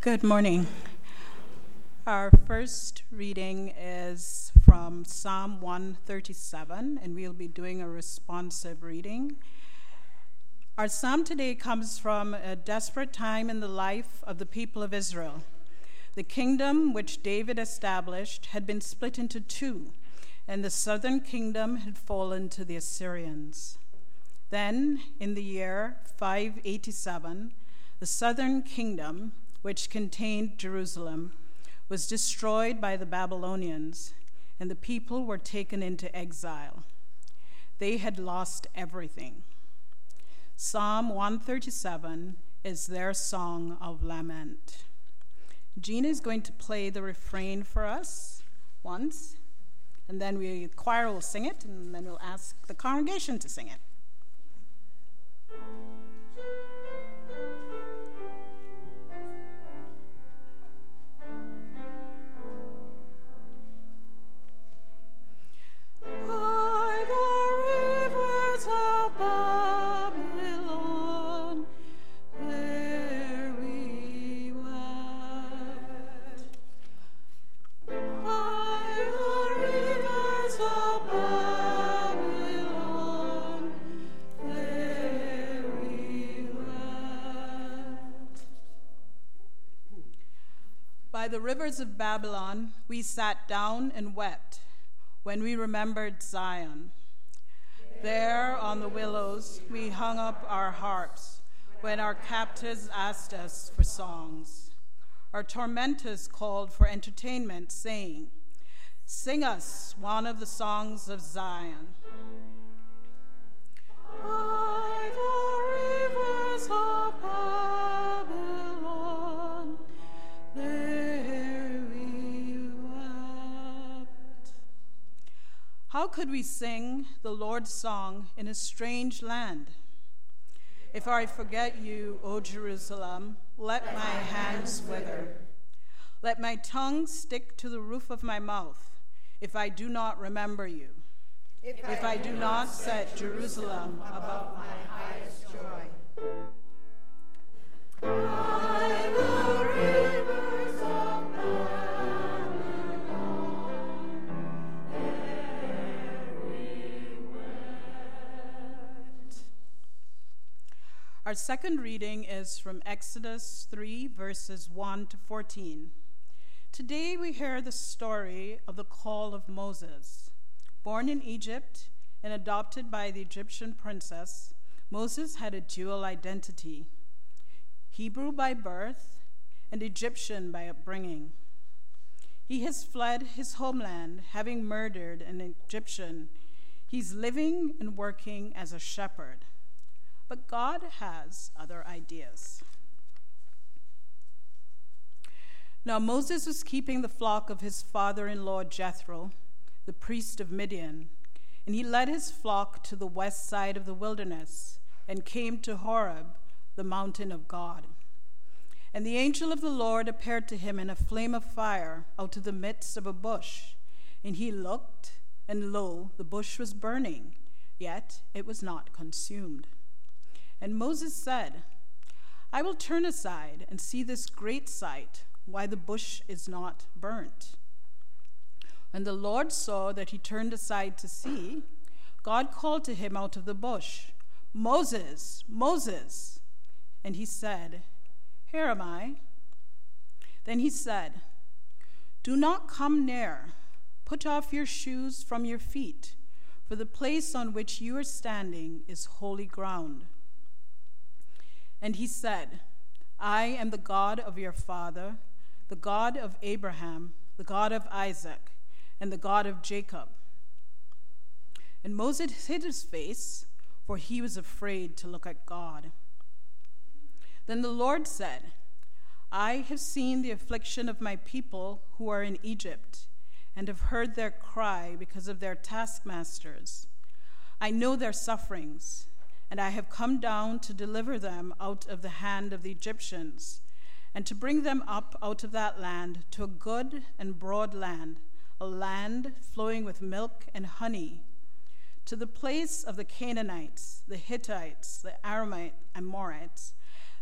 Good morning. Our first reading is from Psalm 137, and we'll be doing a responsive reading. Our psalm today comes from a desperate time in the life of the people of Israel. The kingdom which David established had been split into two, and the southern kingdom had fallen to the Assyrians. Then, in the year 587, the southern kingdom, which contained Jerusalem, was destroyed by the Babylonians, and the people were taken into exile. They had lost everything. Psalm 137 is their song of lament. Gina is going to play the refrain for us once, and then the choir will sing it, and then we'll ask the congregation to sing it. By the rivers of Babylon, we sat down and wept when we remembered Zion. There on the willows, we hung up our harps when our captors asked us for songs. Our tormentors called for entertainment, saying, "Sing us one of the songs of Zion." By the rivers of Babylon, there we wept. How could we sing the Lord's song in a strange land? If I forget you, O Jerusalem, let my hands wither. Let my tongue stick to the roof of my mouth, if I do not remember you. If I do not set Jerusalem above my highest joy. By the rivers of Babylon, there we wept. Our second reading is from Exodus 3, verses 1 to 14. Today we hear the story of the call of Moses. Born in Egypt and adopted by the Egyptian princess, Moses had a dual identity: Hebrew by birth and Egyptian by upbringing. He has fled his homeland, having murdered an Egyptian. He's living and working as a shepherd. But God has other ideas. Now Moses was keeping the flock of his father-in-law Jethro, the priest of Midian, and he led his flock to the west side of the wilderness and came to Horeb, the mountain of God. And the angel of the Lord appeared to him in a flame of fire out of the midst of a bush. And he looked, and lo, the bush was burning, yet it was not consumed. And Moses said, "I will turn aside and see this great sight, why the bush is not burnt." When the Lord saw that he turned aside to see, God called to him out of the bush, "Moses, Moses." And he said, "Here am I." Then he said, "Do not come near. Put off your shoes from your feet, for the place on which you are standing is holy ground." And he said, "I am the God of your father, the God of Abraham, the God of Isaac, and the God of Jacob." And Moses hid his face, for he was afraid to look at God. Then the Lord said, "I have seen the affliction of my people who are in Egypt, and have heard their cry because of their taskmasters. I know their sufferings, and I have come down to deliver them out of the hand of the Egyptians, and to bring them up out of that land to a good and broad land, a land flowing with milk and honey, to the place of the Canaanites, the Hittites, the Amorites,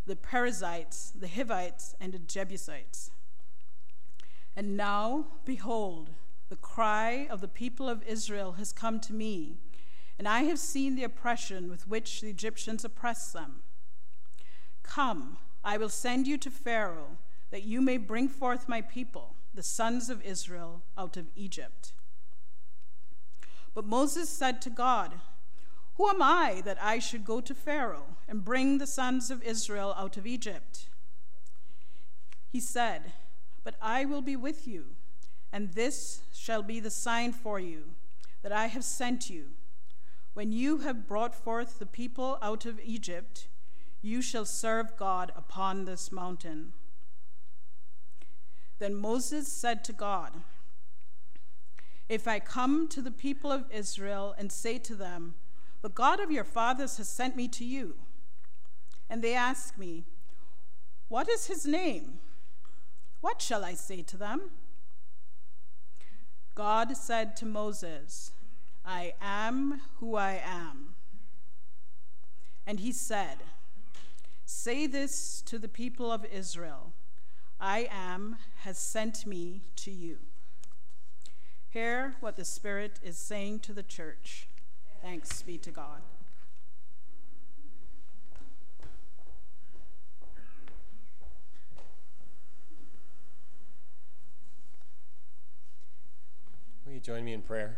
the Perizzites, the Hivites, and the Jebusites. And now, behold, the cry of the people of Israel has come to me, and I have seen the oppression with which the Egyptians oppress them. Come, I will send you to Pharaoh, that you may bring forth my people, the sons of Israel, out of Egypt. But Moses said to God, Who am I that I should go to Pharaoh and bring the sons of Israel out of Egypt? He said, But I will be with you, and this shall be the sign for you, that I have sent you. When you have brought forth the people out of Egypt, you shall serve God upon this mountain. Then Moses said to God, If I come to the people of Israel and say to them, The God of your fathers has sent me to you, and they ask me, What is his name? What shall I say to them? God said to Moses, I am who I am. And he said, Say this to the people of Israel, I am has sent me to you. Hear what the Spirit is saying to the church. Thanks be to God. Will you join me in prayer?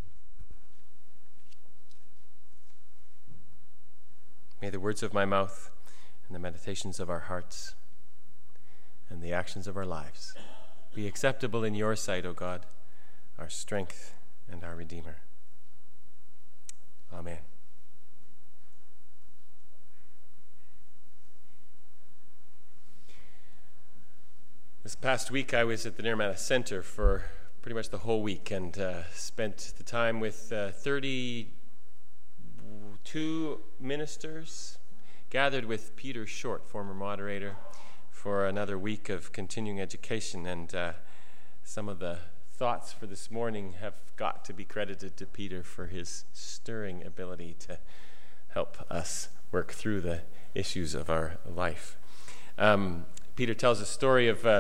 May the words of my mouth and the meditations of our hearts and the actions of our lives be acceptable in your sight, O God, our strength and our Redeemer. Amen. This past week I was at the Nirmana Center for pretty much the whole week and spent the time with 32 ministers, gathered with Peter Short, former moderator, for another week of continuing education. And some of the thoughts for this morning have got to be credited to Peter for his stirring ability to help us work through the issues of our life. Peter tells a story of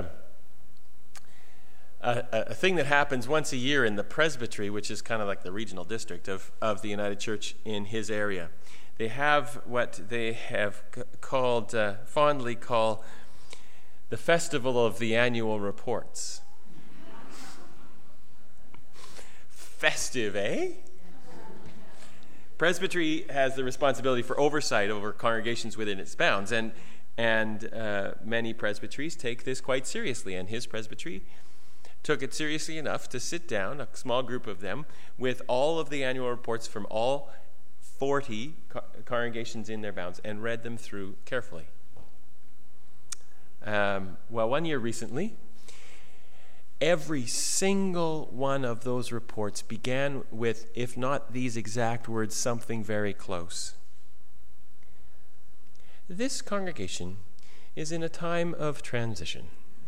a thing that happens once a year in the presbytery, which is kind of like the regional district of the United Church in his area. They have what they have called, fondly call, the Festival of the Annual Reports. Festive, eh? Presbytery has the responsibility for oversight over congregations within its bounds, and many presbyteries take this quite seriously, and his presbytery took it seriously enough to sit down, a small group of them, with all of the annual reports from all 40 congregations in their bounds and read them through carefully. One year recently, every single one of those reports began with, if not these exact words, something very close. This congregation is in a time of transition.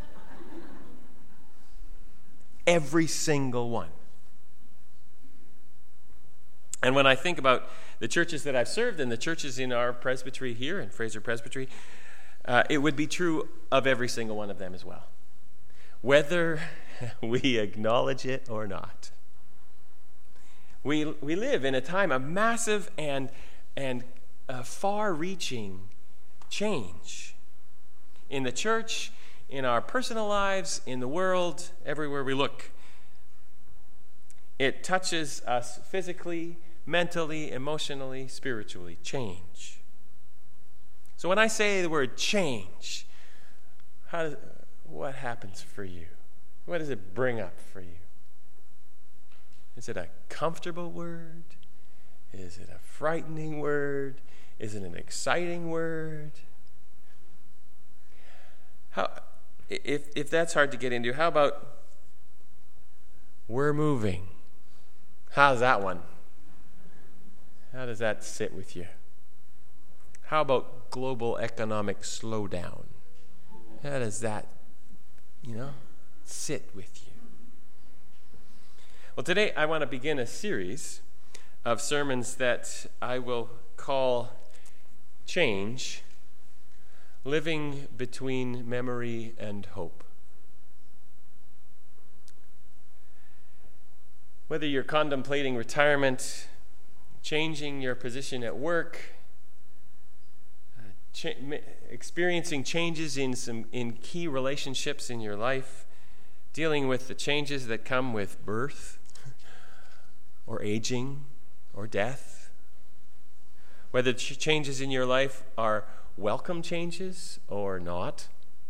Every single one. And when I think about the churches that I've served and the churches in our presbytery here, in Fraser Presbytery, it would be true of every single one of them as well, whether we acknowledge it or not. We live in a time of massive and far-reaching change in the church, in our personal lives, in the world, everywhere we look. It touches us physically, mentally, emotionally, spiritually. Change. So when I say the word change, what happens for you? What does it bring up for you? Is it a comfortable word? Is it a frightening word? Is it an exciting word? If that's hard to get into, how about we're moving? How's that one? How does that sit with you? How about global economic slowdown? How does that, sit with you? Well, today I want to begin a series of sermons that I will call Change, living between memory and hope. Whether you're contemplating retirement, changing your position at work, experiencing changes in key relationships in your life, dealing with the changes that come with birth or aging or death, whether changes in your life are welcome changes or not,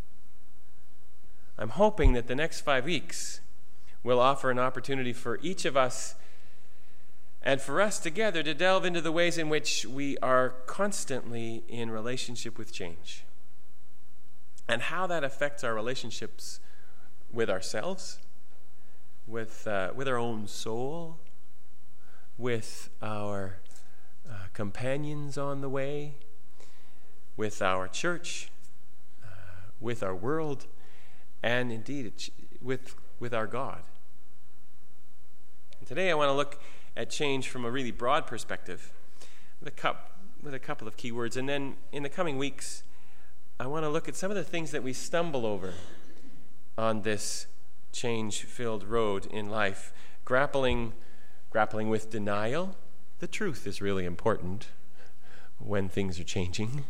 I'm hoping that the next 5 weeks will offer an opportunity for each of us and for us together to delve into the ways in which we are constantly in relationship with change and how that affects our relationships with ourselves, with our own soul, with our companions on the way, with our church, with our world, and indeed with our God. And today I want to look at change from a really broad perspective with a couple of key words. And then in the coming weeks, I want to look at some of the things that we stumble over on this change-filled road in life, grappling with denial. The truth is really important when things are changing.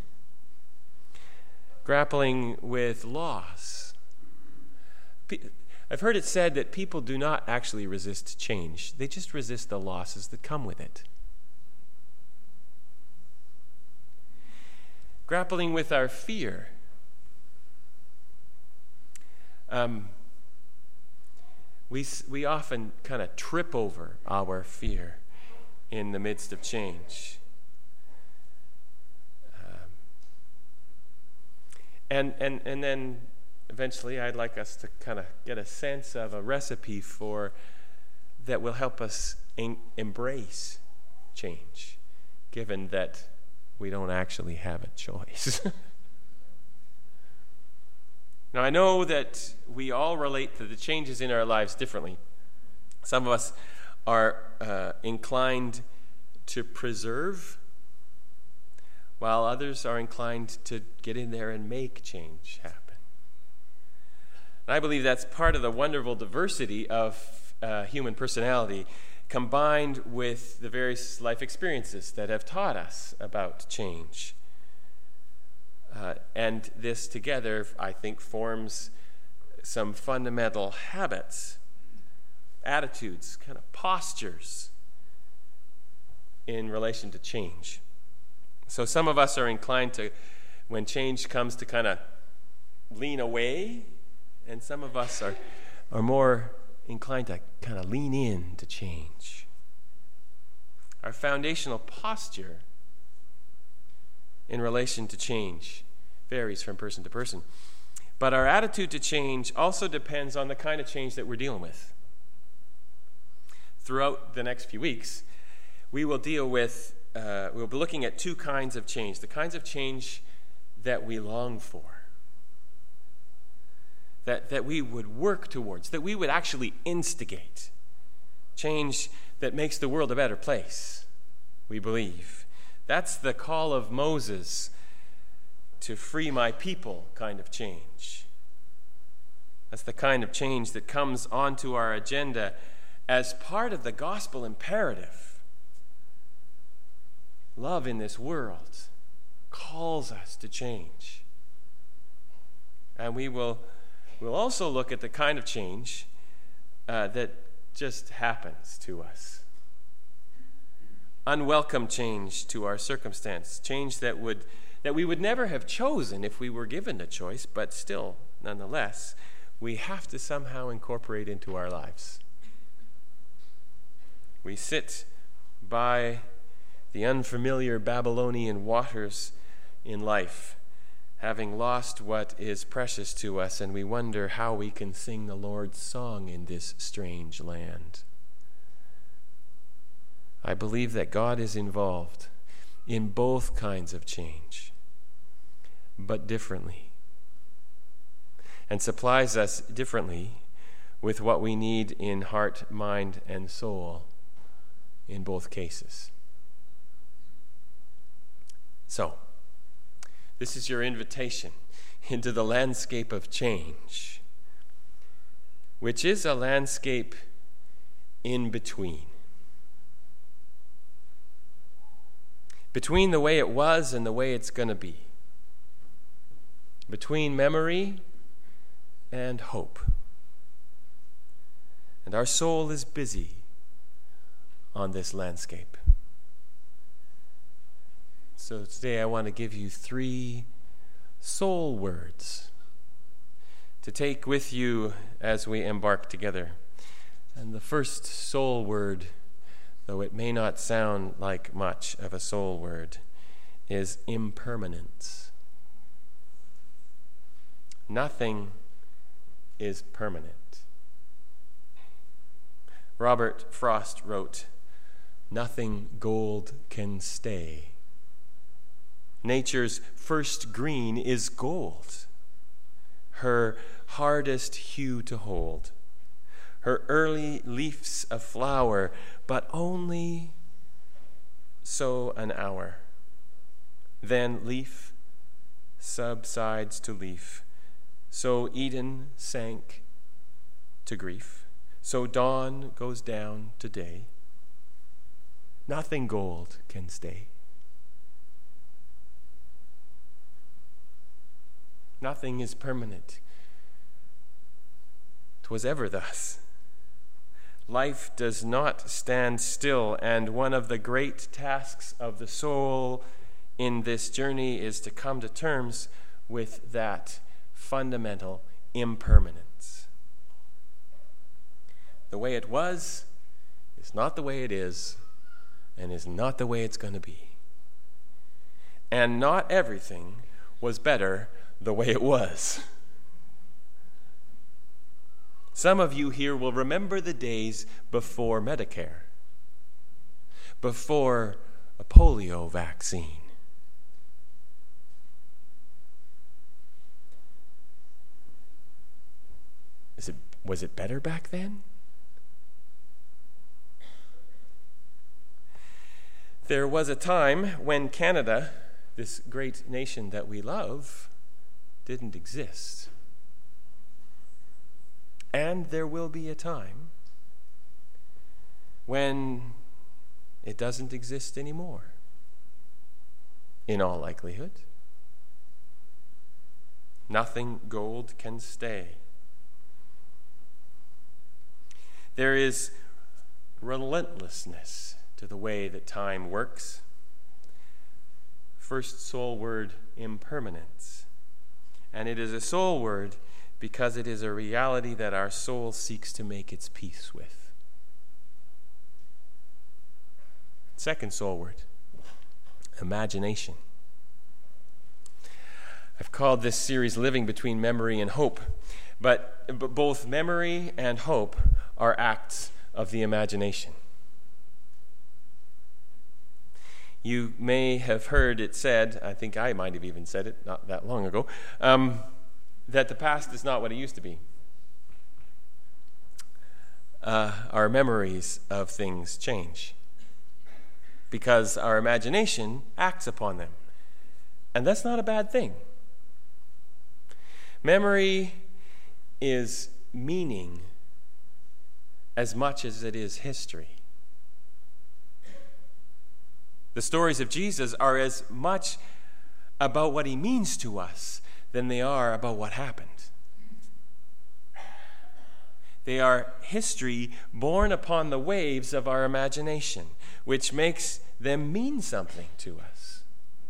Grappling with loss. I've heard it said that people do not actually resist change. They just resist the losses that come with it. Grappling with our fear. We often kind of trip over our fear in the midst of change. And then eventually I'd like us to kind of get a sense of a recipe that will help us embrace change, given that we don't actually have a choice. Now, I know that we all relate to the changes in our lives differently. Some of us are inclined to preserve, while others are inclined to get in there and make change happen. And I believe that's part of the wonderful diversity of human personality, combined with the various life experiences that have taught us about change. And this together, I think, forms some fundamental habits, attitudes, kind of postures in relation to change. So some of us are inclined to, when change comes, to kind of lean away, and some of us are more inclined to kind of lean in to change. Our foundational posture in relation to change varies from person to person. But our attitude to change also depends on the kind of change that we're dealing with. Throughout the next few weeks, we'll be looking at two kinds of change. The kinds of change that we long for, that we would work towards, that we would actually instigate. Change that makes the world a better place, we believe. That's the call of Moses to free my people kind of change. That's the kind of change that comes onto our agenda as part of the gospel imperative. Love in this world calls us to change. And we'll also look at the kind of change that just happens to us. Unwelcome change to our circumstance, change that we would never have chosen if we were given the choice, but still, nonetheless, we have to somehow incorporate into our lives. We sit by the unfamiliar Babylonian waters in life, having lost what is precious to us, and we wonder how we can sing the Lord's song in this strange land. I believe that God is involved in both kinds of change, but differently, and supplies us differently with what we need in heart, mind, and soul in both cases. So, This is your invitation into the landscape of change, which is a landscape in between. Between the way it was and the way it's going to be. Between memory and hope. And our soul is busy on this landscape. So today I want to give you 3 soul words to take with you as we embark together. And the first soul word, though it may not sound like much of a soul word, is impermanence. Nothing is permanent. Robert Frost wrote, "Nothing gold can stay. Nature's first green is gold, her hardest hue to hold. Her early leaf's a flower, but only so an hour. Then leaf subsides to leaf. So Eden sank to grief. So dawn goes down to day. Nothing gold can stay. Nothing is permanent. 'Twas ever thus. Life does not stand still, and one of the great tasks of the soul in this journey is to come to terms with that fundamental impermanence. The way it was is not the way it is, and is not the way it's going to be. And not everything was better the way it was. Some of you here will remember the days before Medicare, before a polio vaccine. Was it better back then? There was a time when Canada, this great nation that we love, didn't exist. And there will be a time when it doesn't exist anymore, in all likelihood. Nothing gold can stay. There is relentlessness to the way that time works. First soul word, impermanence. And it is a soul word because it is a reality that our soul seeks to make its peace with. Second soul word, imagination. I've called this series Living Between Memory and Hope, but both memory and hope are acts of the imagination. You may have heard it said, I think I might have even said it not that long ago, that the past is not what it used to be. Our memories of things change because our imagination acts upon them. And that's not a bad thing. Memory is meaning as much as it is history. The stories of Jesus are as much about what he means to us than they are about what happened. They are history born upon the waves of our imagination, which makes them mean something to us.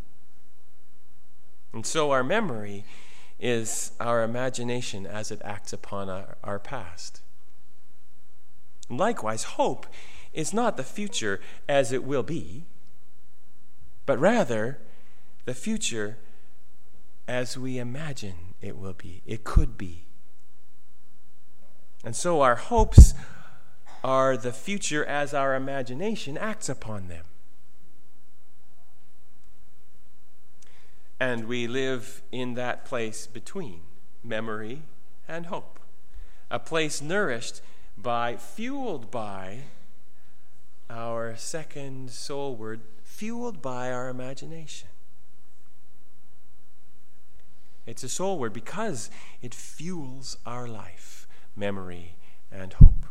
And so our memory is our imagination as it acts upon our past. And likewise, hope is not the future as it will be, but rather the future as we imagine it will be, it could be. And so our hopes are the future as our imagination acts upon them. And we live in that place between memory and hope, a place nourished by, fueled by our second soul word, fueled by our imagination. It's a soul word because it fuels our life, memory, and hope.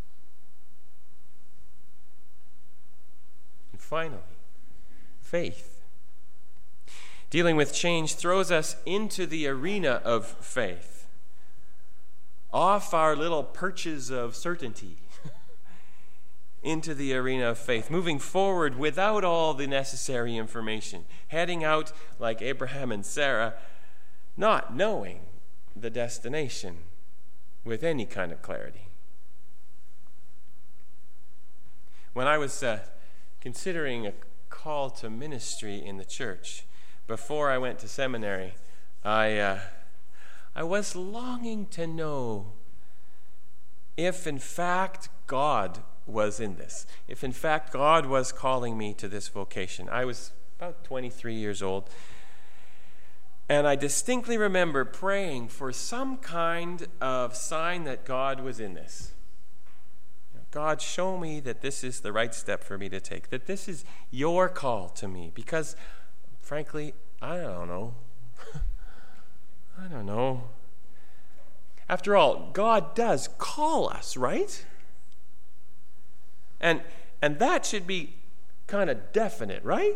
And finally, faith. Dealing with change throws us into the arena of faith, off our little perches of certainty, into the arena of faith, moving forward without all the necessary information, heading out like Abraham and Sarah, not knowing the destination with any kind of clarity. When I was considering a call to ministry in the church, before I went to seminary, I was longing to know if in fact God was in this, if in fact God was calling me to this vocation. I was about 23 years old, and I distinctly remember praying for some kind of sign that God was in this. God, show me that this is the right step for me to take, that this is your call to me, because frankly, I don't know. I don't know. After all, God does call us, right? And that should be kind of definite, right?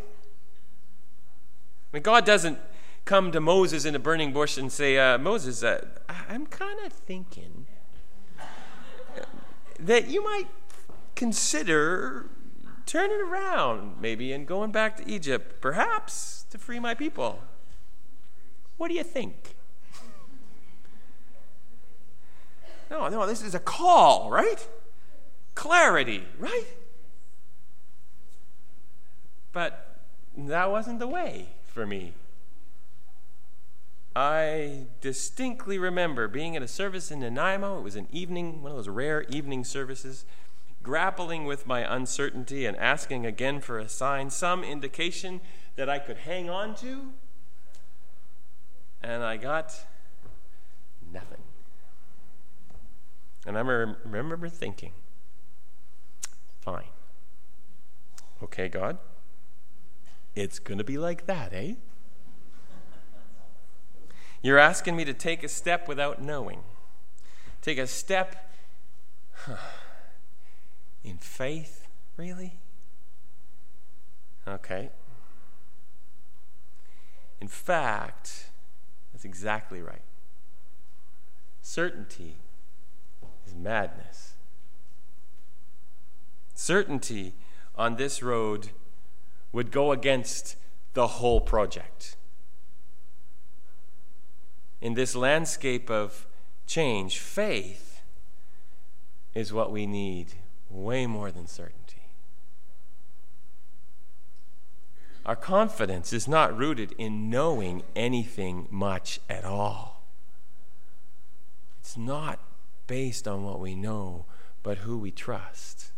I mean, God doesn't come to Moses in a burning bush and say, Moses, I'm kind of thinking that you might consider turning around maybe and going back to Egypt, perhaps to free my people. What do you think? No, this is a call, right? Clarity, right? But that wasn't the way for me. I distinctly remember being at a service in Nanaimo. It was an evening, one of those rare evening services, grappling with my uncertainty and asking again for a sign, some indication that I could hang on to. And I got nothing. And I remember thinking, fine. Okay, God, it's going to be like that, eh? You're asking me to take a step without knowing. Take a step in faith, really? Okay. In fact, that's exactly right. Certainty is madness. Certainty on this road would go against the whole project. In this landscape of change, faith is what we need way more than certainty. Our confidence is not rooted in knowing anything much at all. It's not based on what we know, but who we trust.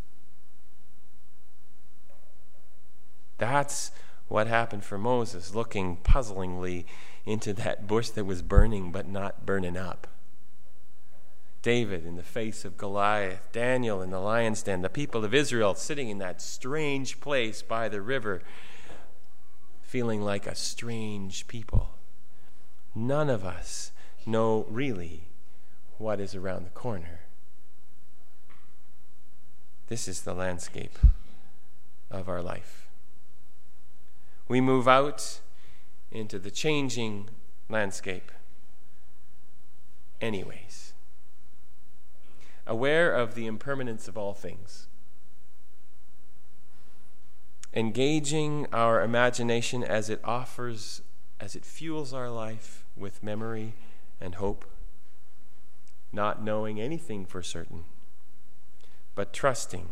That's what happened for Moses, looking puzzlingly into that bush that was burning but not burning up. David in the face of Goliath, Daniel in the lion's den, the people of Israel sitting in that strange place by the river, feeling like a strange people. None of us know really what is around the corner. This is the landscape of our life. We move out into the changing landscape anyways, aware of the impermanence of all things, engaging our imagination as it fuels our life with memory and hope, not knowing anything for certain, but trusting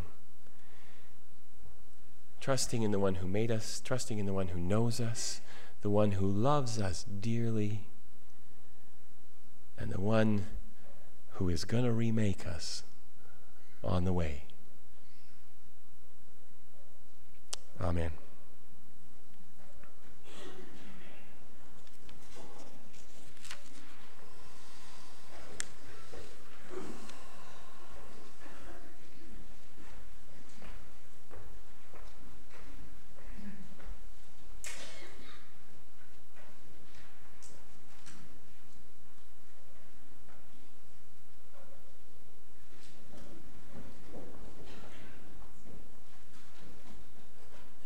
in the one who made us, trusting in the one who knows us, the one who loves us dearly, and the one who is going to remake us on the way. Amen.